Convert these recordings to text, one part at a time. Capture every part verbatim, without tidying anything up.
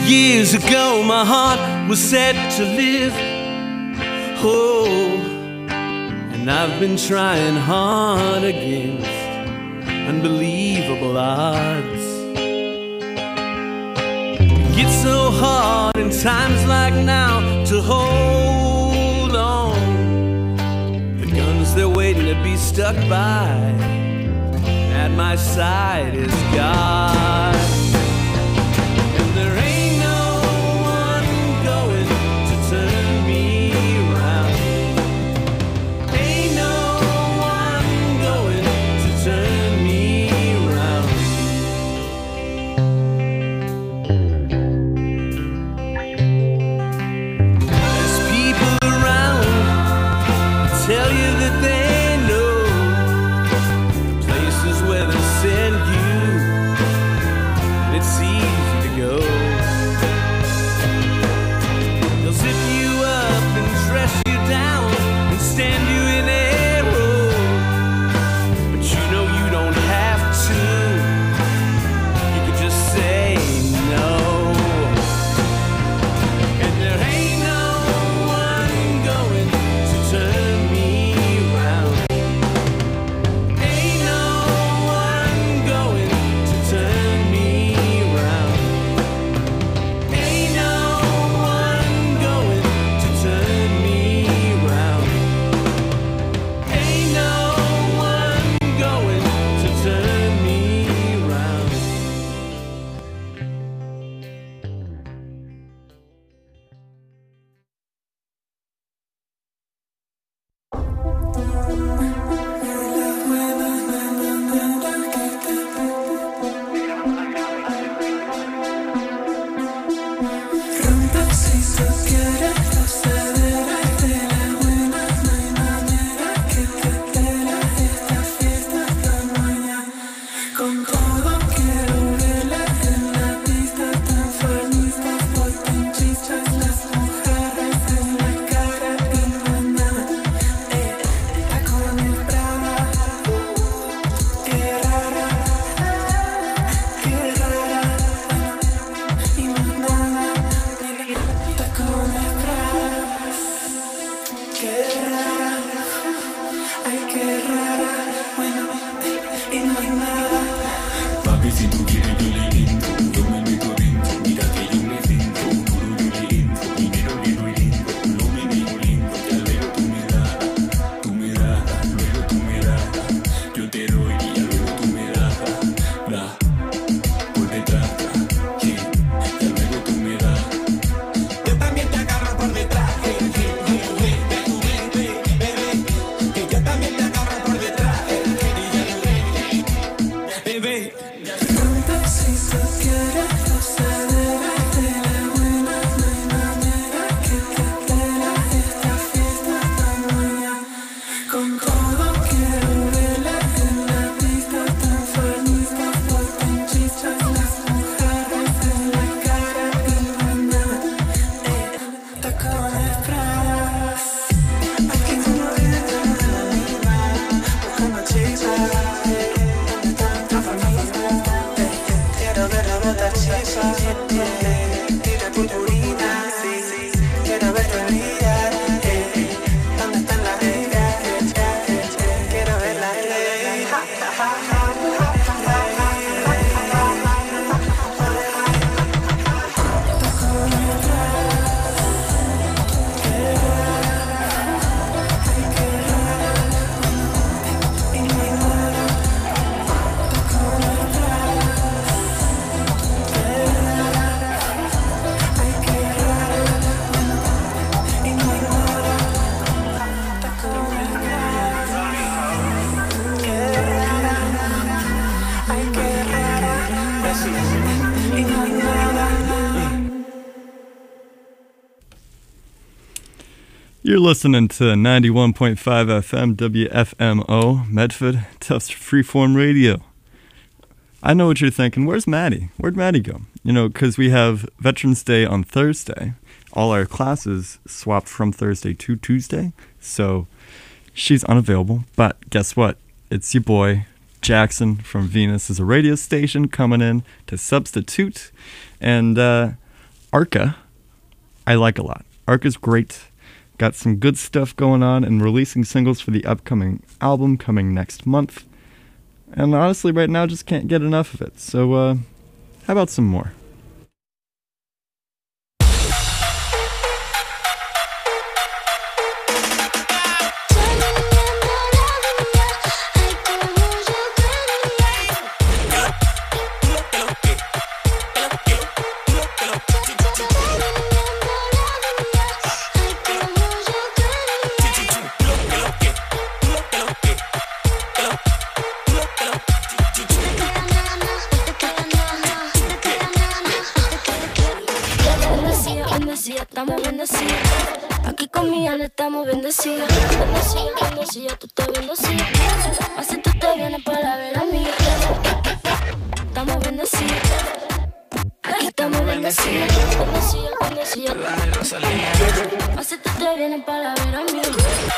Years ago my heart was set to live. Oh, and I've been trying hard against unbelievable odds. It's so hard in times like now to hold on. The guns they're waiting to be stuck by. At my side is God. And there ain't no one going to turn me around. Ain't no one going to turn me around. There's people around that tell you that they where they send you, and it's easy to go. They'll zip you up and dress you down and stand you in a row, but you know you don't have to. You could just say no. And there ain't no one going to turn me around. Ain't no You're listening to ninety-one point five F M W F M O, Medford, Tufts Freeform Radio. I know what you're thinking. Where's Maddie? Where'd Maddie go? You know, because we have Veterans Day on Thursday. All our classes swapped from Thursday to Tuesday. So she's unavailable. But guess what? It's your boy, Jackson from Venus is a radio station coming in to substitute. And uh, Arca, I like a lot. Arca's great. Got some good stuff going on and releasing singles for the upcoming album coming next month. And honestly, right now, just can't get enough of it. So, uh, how about some more? Estamos bendecidos, aquí con mi alma estamos bendecidos. Bendecidos, bendecidos, tú estás bendecido. Así tú te vienes para ver a mí. Estamos bendecidos, aquí estamos bendecidos. Bendecidos, bendecidos. Así tú te vienes para ver a mí.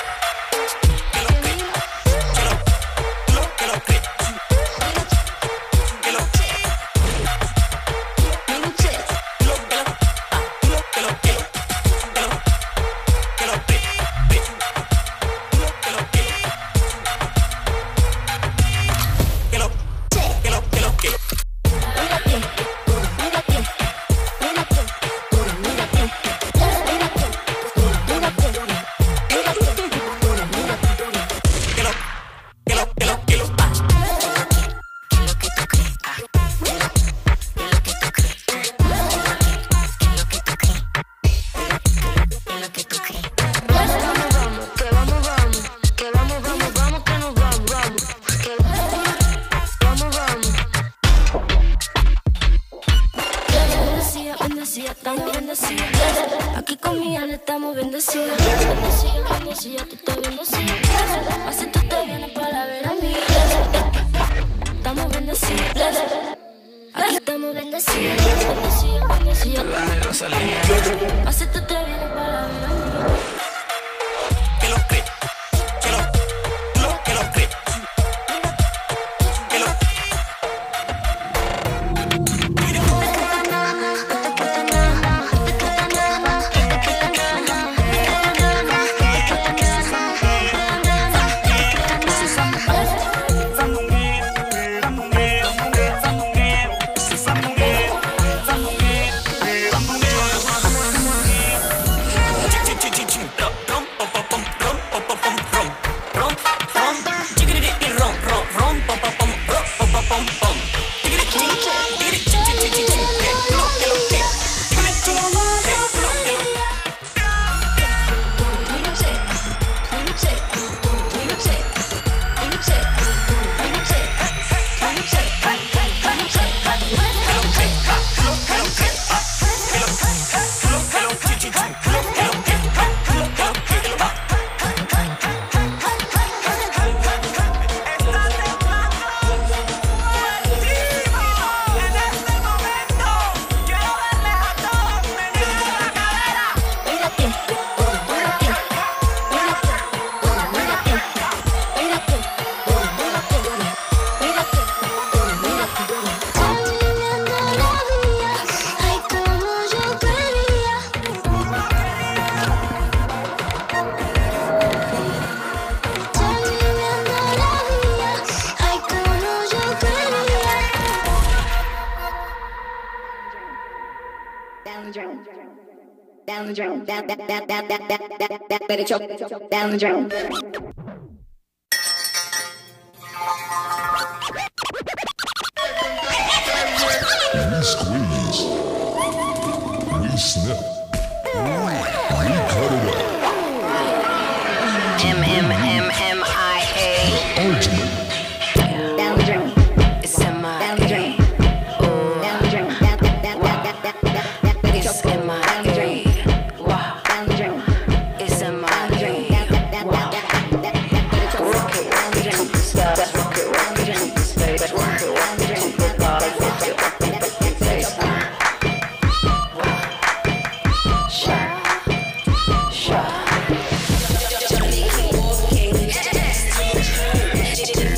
Estamos bendecidos, aquí con mi alma estamos bendecidos. Bendecidos, bendecidos, tú estás bendecido. Así tú te vienes para ver a mí. Estamos bendecidos, aquí estamos bendecidos. Bendecidos, bendecidos. Así tú te vienes para ver a mí. Down the drain, down, down, down, down, down, down, down, let it choke, down the drain. We squeeze, we snip, we cut it up. M M M M I A. The ultimate. Down the drain. It's M I A. Down the drain. Down the drain. Down, down, down, down, down, down, down, let it choke. Down the drain. Wow. Down the drain. It's M I A. Down, down, down, down, down, down, let it choke. Down the drain. Down the drain. Down the drain. Shot.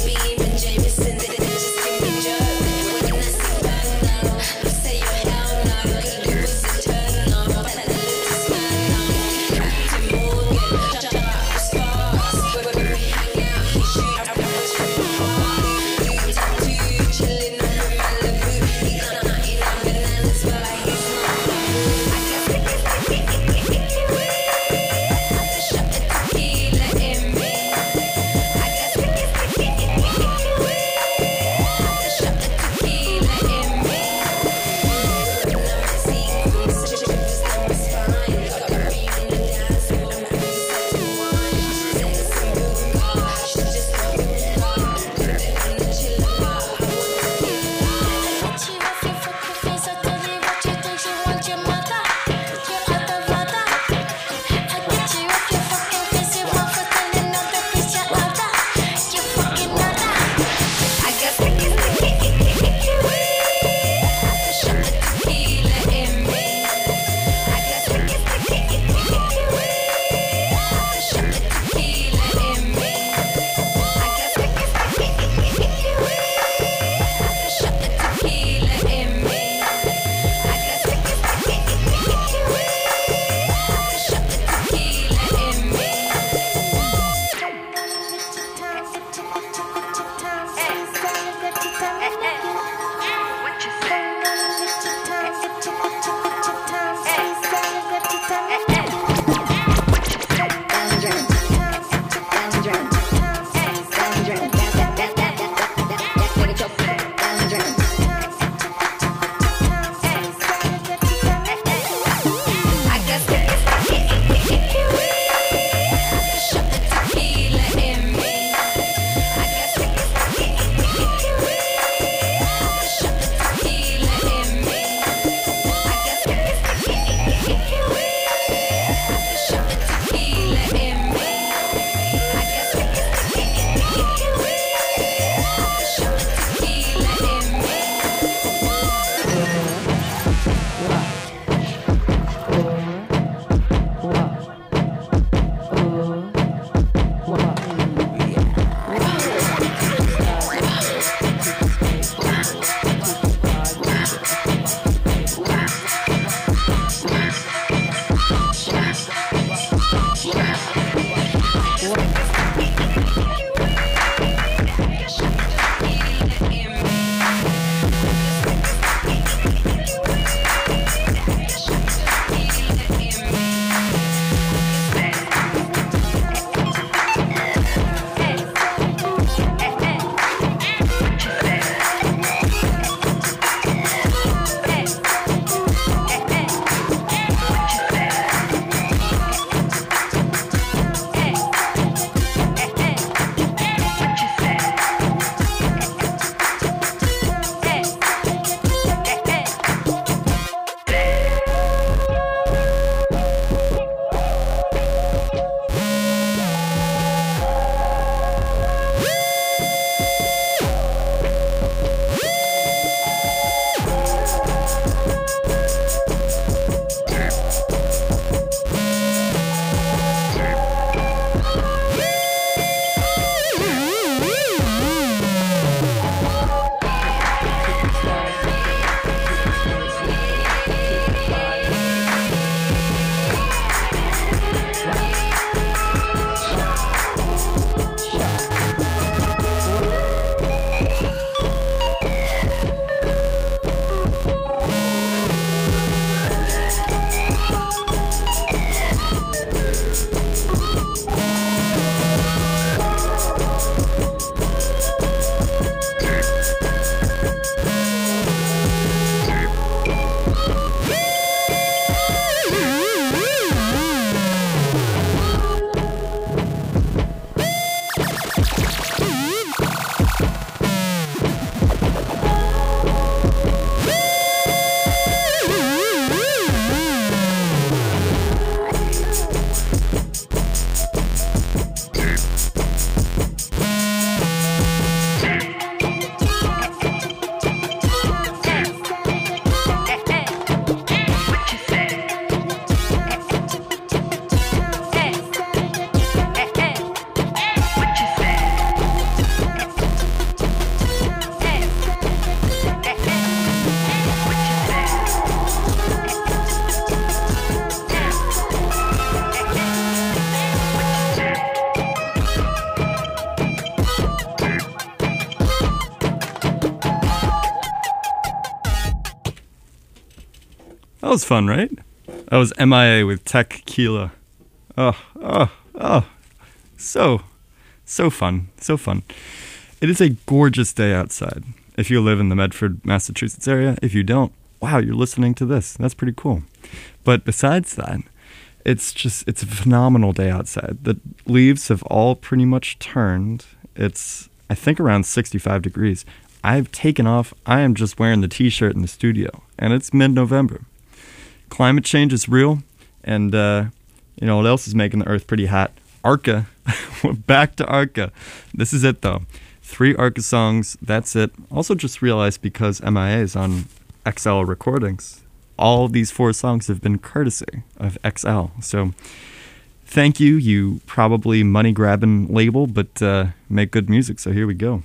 That was fun, right? That was M I A with Tequila. Oh, oh, oh. So, so fun. So fun. It is a gorgeous day outside. If you live in the Medford, Massachusetts area, if you don't, wow, you're listening to this. That's pretty cool. But besides that, it's just, it's a phenomenal day outside. The leaves have all pretty much turned. It's, I think, around sixty-five degrees. I've taken off. I am just wearing the t-shirt in the studio, and it's mid-November. Climate change is real, and uh, you know what else is making the earth pretty hot? Arca. We're back to Arca. This is it, though. Three Arca songs. That's it. Also just realized because M I A is on X L Recordings, all of these four songs have been courtesy of X L. So thank you, you probably money-grabbing label, but uh, make good music, so here we go.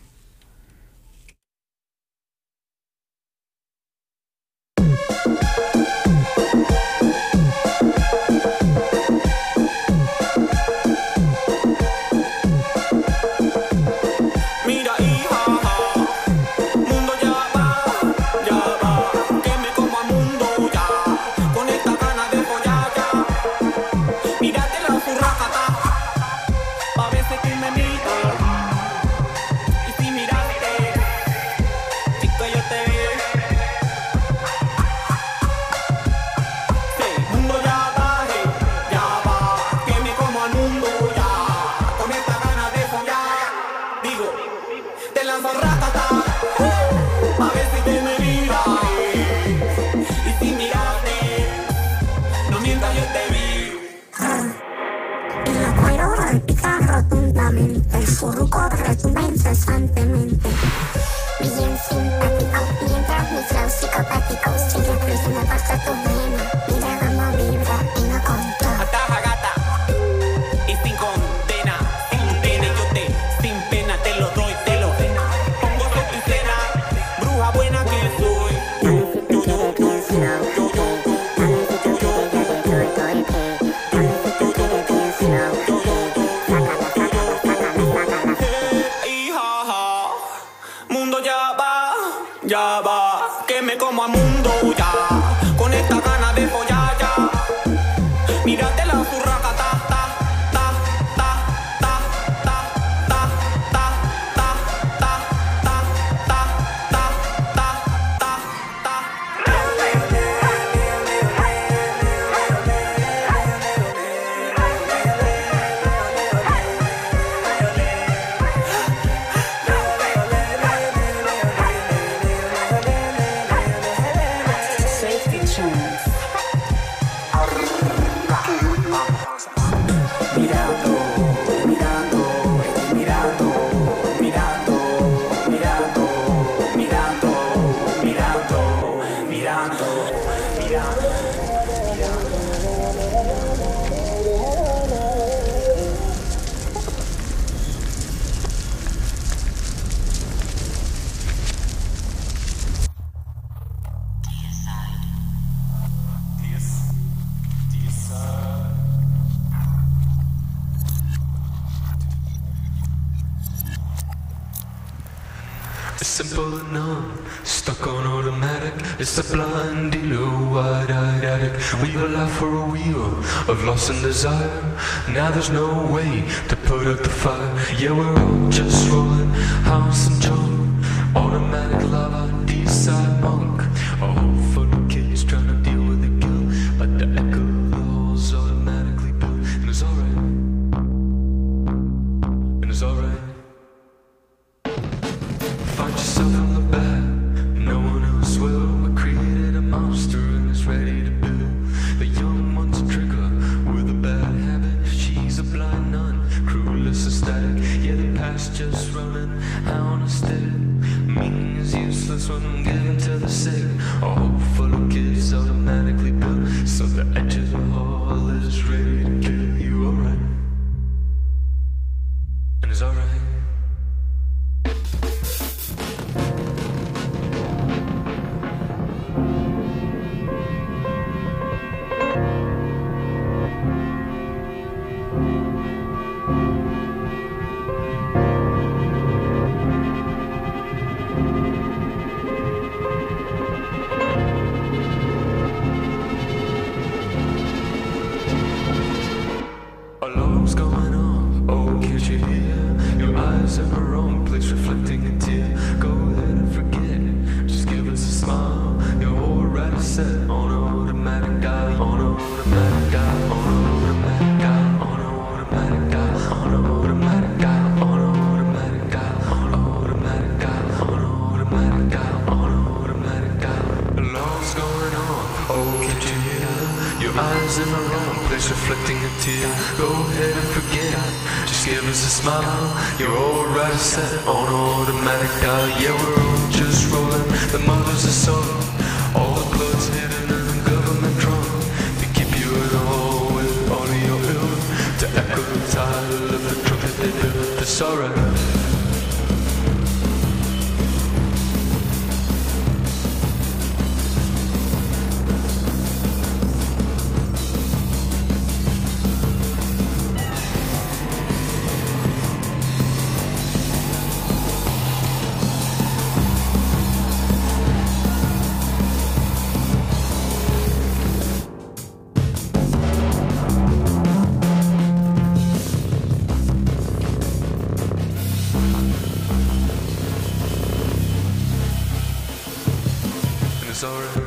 Incesantemente, bien simpático, mientras mis flows psicopáticos siguen creciendo hasta tu vena. Mira cómo vibra y no controla. Ataja gata y sin condena, sin pena yo te, sin pena te lo doy, te lo pongo sobre tu cena, bruja buena que soy. Yo, yo, yo, yo, yo, yo, ya va, que me como a mundo ya, con esta gana de follar ya. Mírate la zurraca, ta, ta, ta, ta, ta, ta, ta, ta, ta, ta, ta, ta, ta, ta, ta, ta. Simple enough, stuck on automatic. It's a blind dealer, wide-eyed addict. We were life for a wheel of loss and desire. Now there's no way to put out the fire. Yeah, we're all just rolling, house and joint. Automatic lava, D-side monk. A whole full of kids trying to deal with the guilt, but the echo of the halls automatically built. And it's alright. And it's alright. Find yourself in the back, no one else will. We created a monster and it's ready to build. The young one's a trigger with a bad habit. She's a blind nun, crewless and static. Yeah, the past just running out instead. Means useless when given to the sick. A whole full of kids automatically built. So the edge of the hall is ready to kill you, alright. And it's alright. you hear? Your eyes in the wrong place, reflecting a tear. Go ahead and forget it. Just give us a smile. You're already set on an automatic dial. On an automatic dial. On an automatic dial. On an automatic dial. On an automatic dial. On an automatic dial. On an automatic dial. On an automatic dial. On an automatic dial. A lot's going on. Oh, can't you hear? Your eyes in the wrong place, reflecting a tear. Go ahead and forget it. Just give us a smile. You're already set on automatic dial. Yeah, we're all just rolling. The mothers are sung. All the blood's hidden in the government drum. They keep you at all with all of your ill. To echo the title of the trumpet they built. It's alright. It's alright.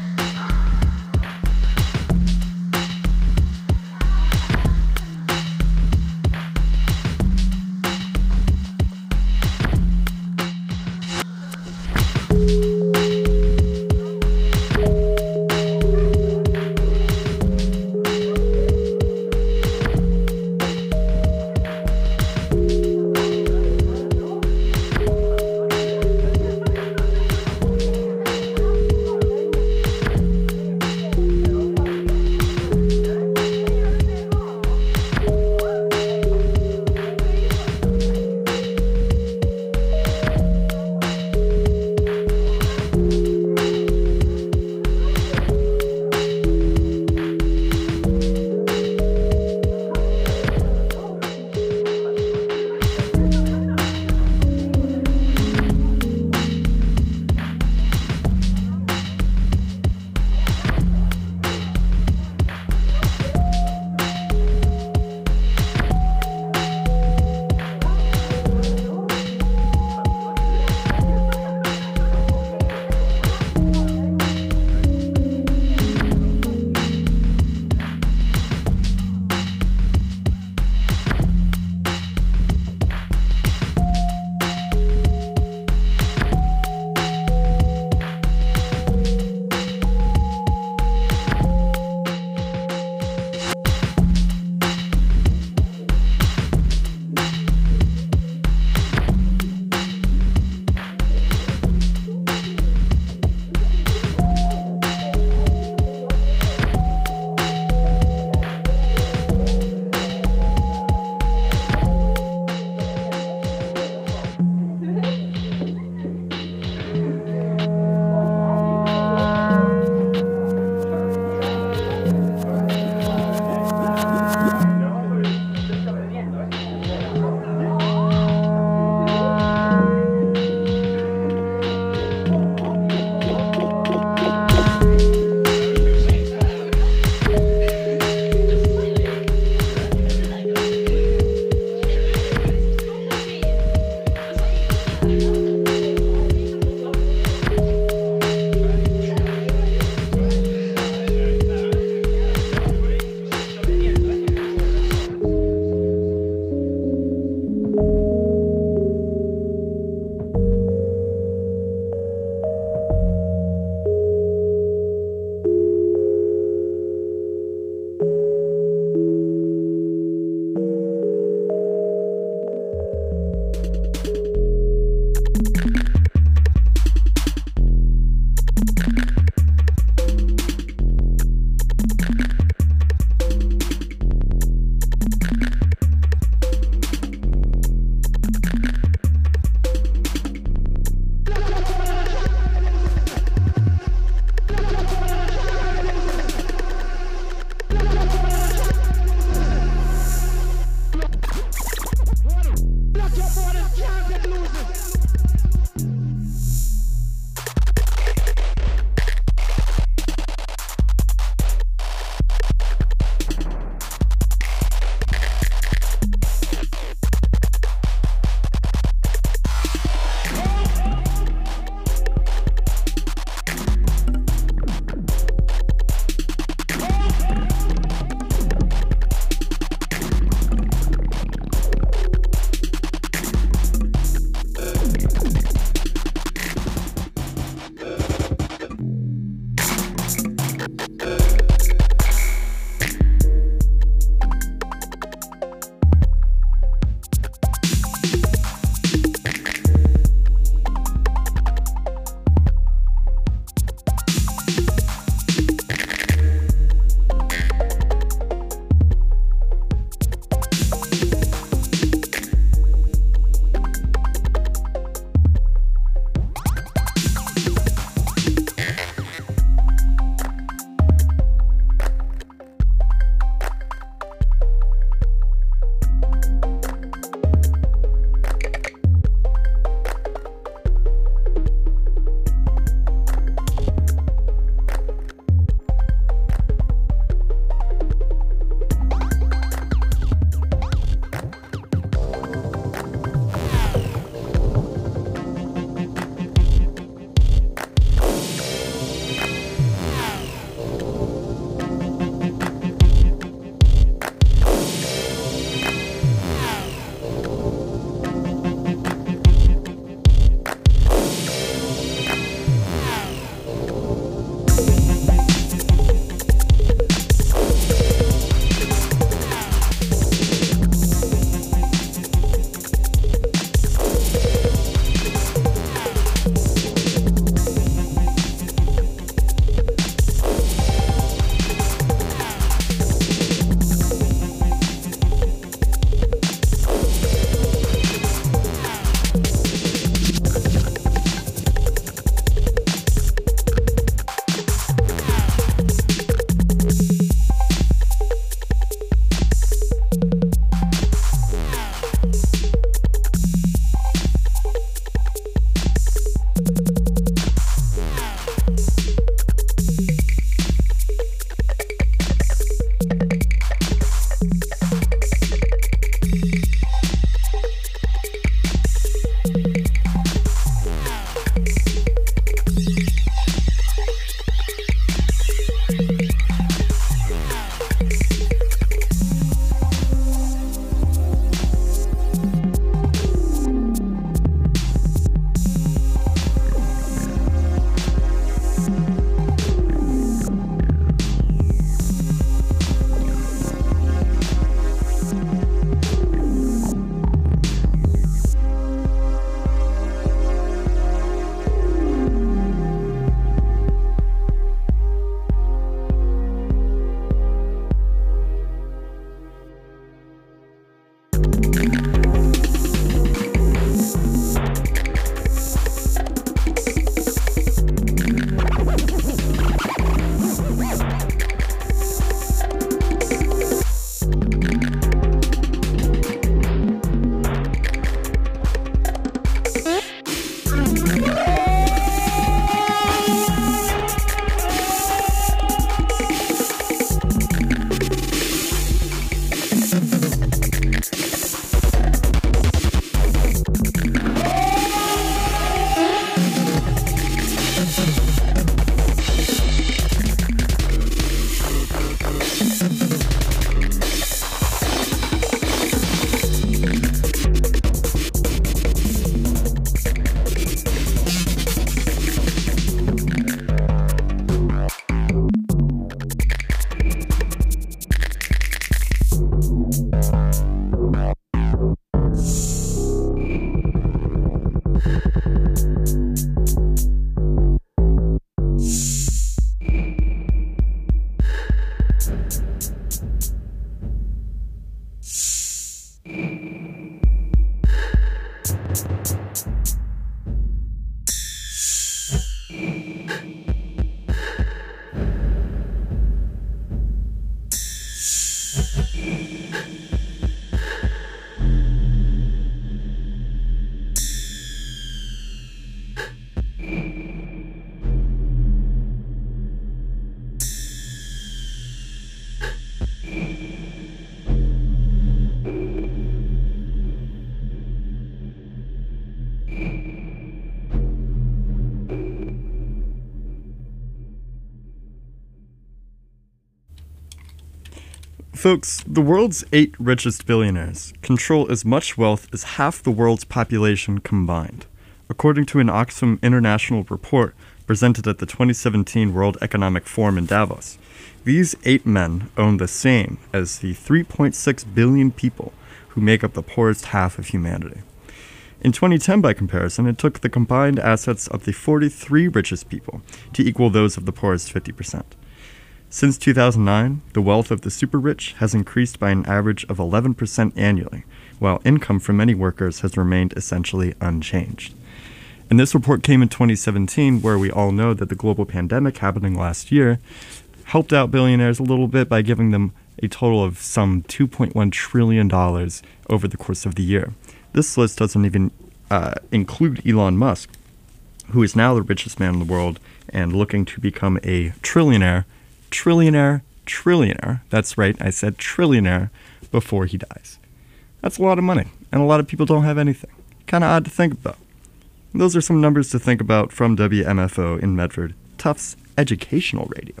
Folks, the world's eight richest billionaires control as much wealth as half the world's population combined, according to an Oxfam International report presented at the twenty seventeen World Economic Forum in Davos. These eight men own the same as the three point six billion people who make up the poorest half of humanity. In twenty ten, by comparison, it took the combined assets of the forty-three richest people to equal those of the poorest fifty percent. Since two thousand nine, the wealth of the super-rich has increased by an average of eleven percent annually, while income for many workers has remained essentially unchanged. And this report came in twenty seventeen, where we all know that the global pandemic happening last year helped out billionaires a little bit by giving them a total of some two point one trillion dollars over the course of the year. This list doesn't even uh, include Elon Musk, who is now the richest man in the world and looking to become a trillionaire, trillionaire, trillionaire. That's right, I said trillionaire before he dies. That's a lot of money, and a lot of people don't have anything. Kind of odd to think about. Those are some numbers to think about from W M F O in Medford, Tufts Educational Radio.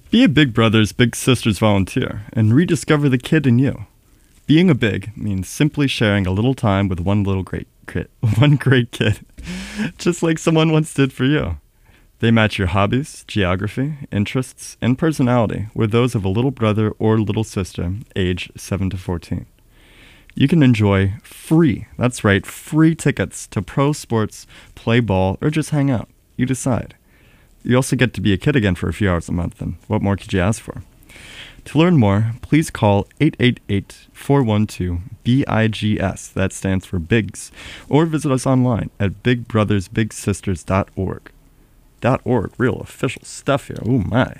Be a Big Brothers Big Sisters volunteer and rediscover the kid in you. Being a big means simply sharing a little time with one little great kid, one great kid, just like someone once did for you. They match your hobbies, geography, interests, and personality with those of a little brother or little sister, age seven to fourteen. You can enjoy free, that's right, free tickets to pro sports, play ball, or just hang out. You decide. You also get to be a kid again for a few hours a month, and what more could you ask for? To learn more, please call eight eight eight, four one two, B I G S, that stands for BIGS, or visit us online at big brothers big sisters dot org. .org, real official stuff here, oh my.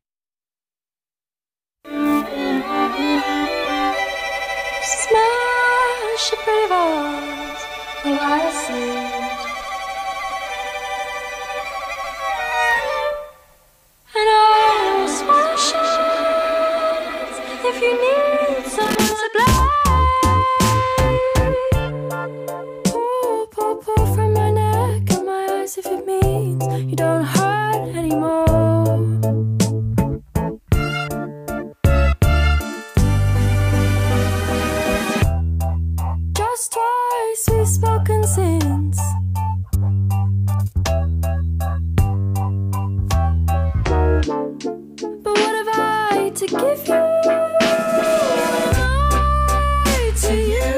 Smash a pretty vase while I sit, and I'll smash it if you need some supply. Pour, pour, pour from my neck and my eyes if it means you don't hurt anymore. Just twice we've spoken since. But what have I to give you? What am I to you?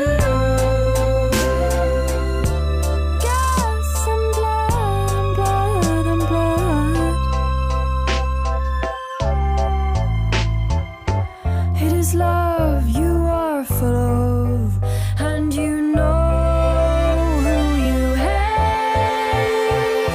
Gas and blood, blood and blood. It is love you are full of, and you know who you hate.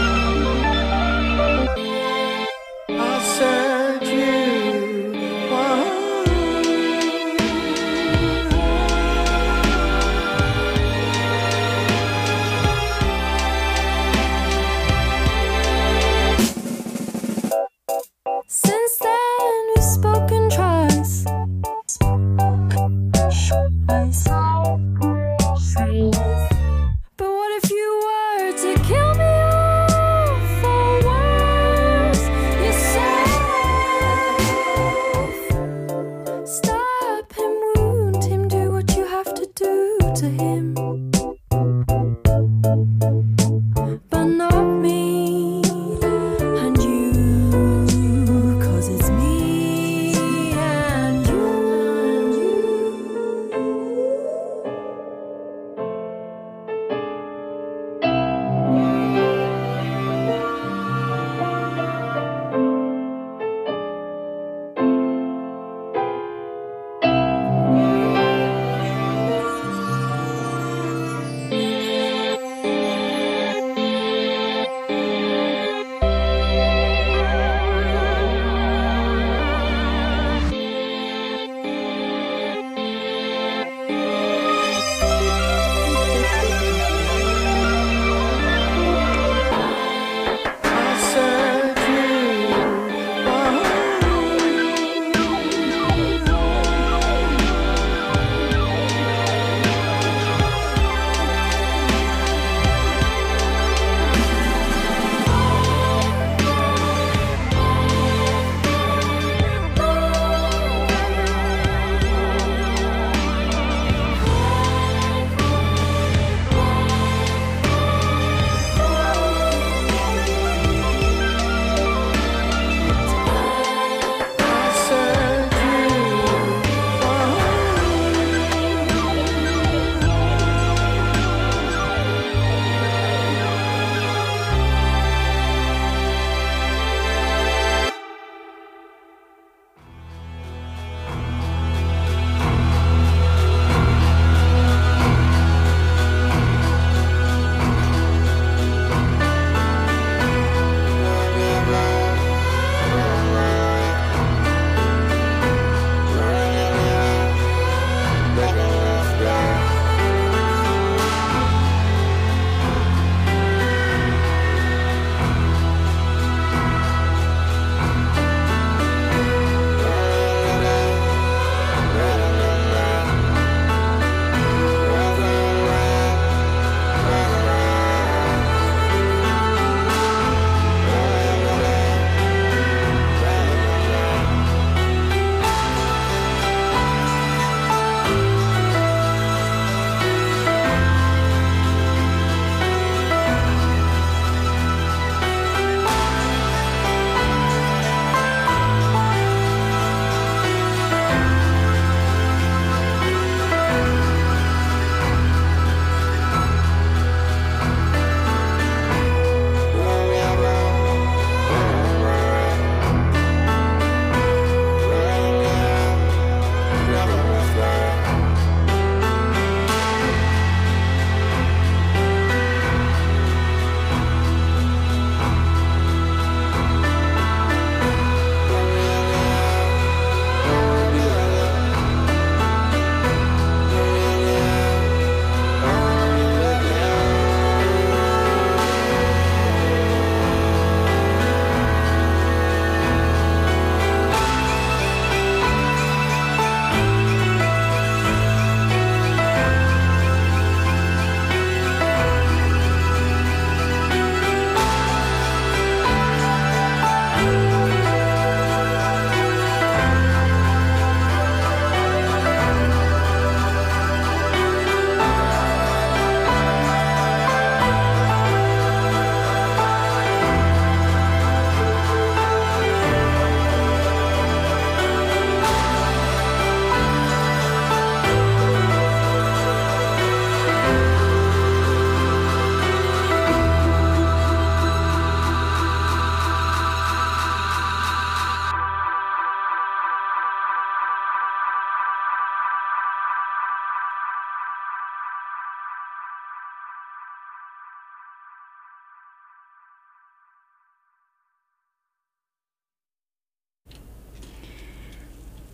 I said you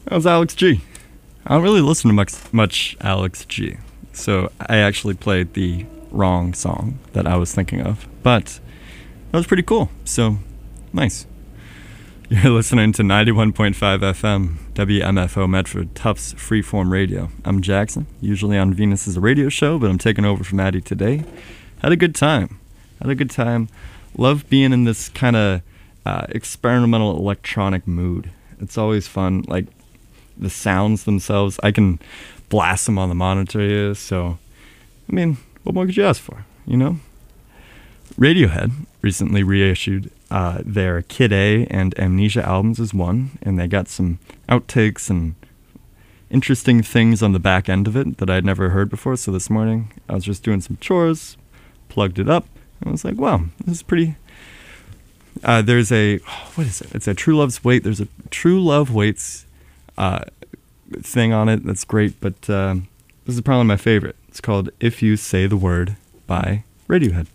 That was Alex G. I don't really listen to much, much Alex G, so I actually played the wrong song that I was thinking of, but that was pretty cool, so nice. You're listening to ninety-one point five F M, W M F O Medford, Tufts Freeform Radio. I'm Jackson, usually on Venus as a radio show, but I'm taking over for Maddie today. Had a good time. Had a good time. Love being in this kind of uh, experimental electronic mood. It's always fun. Like, the sounds themselves, I can blast them on the monitor here, so, I mean, what more could you ask for, you know? Radiohead recently reissued uh, their Kid A and Amnesia albums as one, and they got some outtakes and interesting things on the back end of it that I'd never heard before, so this morning I was just doing some chores, plugged it up, and I was like, wow, this is pretty... Uh, there's a... What is it? It's a True Love's Wait. There's a True Love Waits uh, thing on it that's great, but uh, this is probably my favorite. It's called If You Say the Word by Radiohead.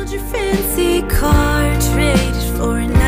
Sold your fancy car, traded for an